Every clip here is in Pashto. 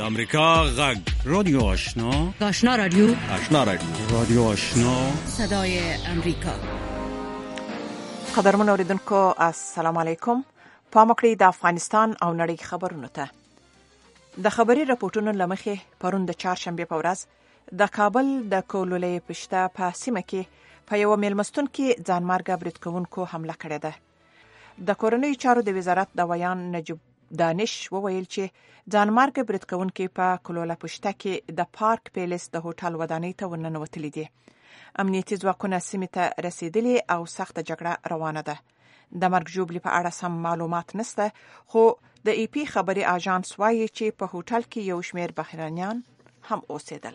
د امریکا غږ رادیو آشنا، آشنا رادیو، آشنا رادیو، رادیو آشنا، صدای امریکا. قدرمن اوریدونکو السلام علیکم. پام وکړئ د افغانستان او نړۍ خبرونو ته. د خبري راپورټونو لمخې پرون د چهارشنبه په ورځ د کابل د کولولې پشته په سیمه کې په یو میلمستون کې ځانمارګه برید کوونکو حمله کړې ده. د کورنیو چارو د وزارت د ویان نجیب دانش وویل چې ځانمارګه برید کوونکي په کولوله پشته کې د پارک پیلس د هوټل ودانۍ ته ورننوتلي دي. امنیتي ځواکونه سیمې ته رسیدلي او سخته جګړه روانه ده. د مرګ ژوبلې په اړه سم معلومات نشته، خو د ای پی خبري اژانس وایي چې په هوټل کې یو شمېر بهرانيان هم اوسېدل.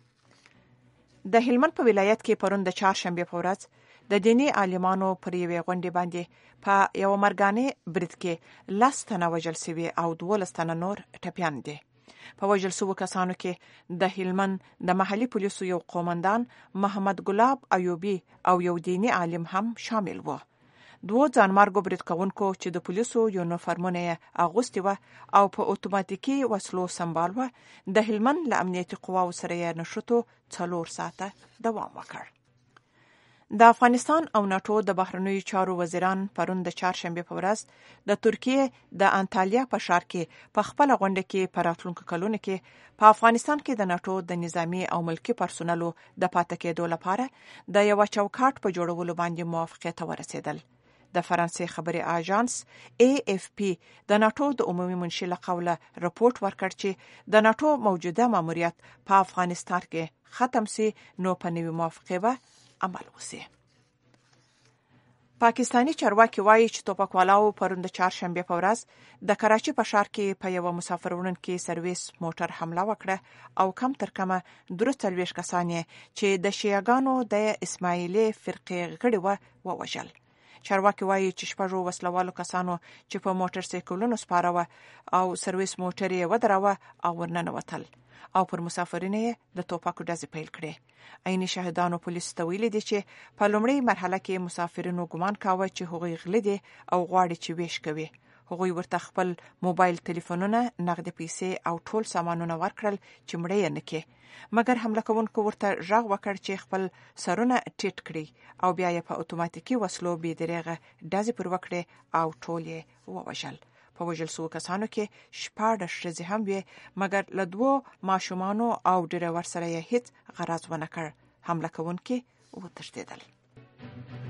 د هلمند په ولایت کې پرون د چهارشنبه په ورځ د دینی عالمانو پر یوې غونډې باندې په یو مرګانه برید کې 10 تنه وژل شوي او 12 تنه نور ټپیان دي. په وژل شوو کسانو کې د هلمند د محلي پولیسو یو قومندان محمد ګلاب ایوبی او یو دینی عالم هم شامل وو. دوه ځانمارګو برید کوونکو چې د پولیسو یونیفورمونه اغوستي و او په اتوماتیکي وسلو سمبال و، د هلمند له امنیتي قواو سره یې نشټو 4 ساعته دوام وکړ. د افغانستان او ناتو د بهرنیو چارو وزیران پرون د چهارشنبه په ورځ د ترکیه د انټالیا په ښار کې په خپل غونډه کې په راتلونکو کلونو کې په افغانستان کې د ناتو د نظامی او ملکی پرسونلو د پاتې کېدو لپاره د یو چوکاټ په جوړولو باندې موافقه ته ورسېدل. د فرانسې خبري اژانس AFP د ناتو د عمومي منشي له قوله رپورت ورکړ چې د ناتو موجوده ماموریت په افغانستان کې ختم سي، نو په نوې موافقه به عمل وسي. پاکستانی چارواکي وایي چې توپکوالو پرون د چهارشنبه په ورځ د کراچي په ښار کې په یو مسافر وړونکي سرویس موټر حمله وکړه او کم تر کمه 43 کسان چې د شیعاګانو د اسماعیلي فرقې غړي ووژل. چارواکي وایي چې شپږو وسلوالو کسانو چې په موټر سایکلونو سپاره او سرویس موټر یې ودراوه او ورننوتل او پر مسافرینو د توپکو ډزې پیل کړې. عیني شاهدانو پولیس ته ویلي دي چې په لومړۍ مرحله کې مسافرینو ګمان کاوه چې هغوی غلي دي او غواړي چې ویش کوي. هغوی ورته خپل موبایل ټلیفونونه، نقد پیسې او ټول سامانونه ورکړل چې مړ یې نه کړي، مګر حمله کوونکو ورته غږ وکړ چې خپل سرونه ټیټ کړي او بیا یې په اتوماتیکي وسلو بې دریغه ډزې پر وکړې او ټول یې ووژل. په وژل شوو کسانو کې 14 ښځې هم وې، مګر له 2 ماشومانو او ډریور سره یې هیڅ غرض ونه کړ. حمله کوونکي وتښتېدل.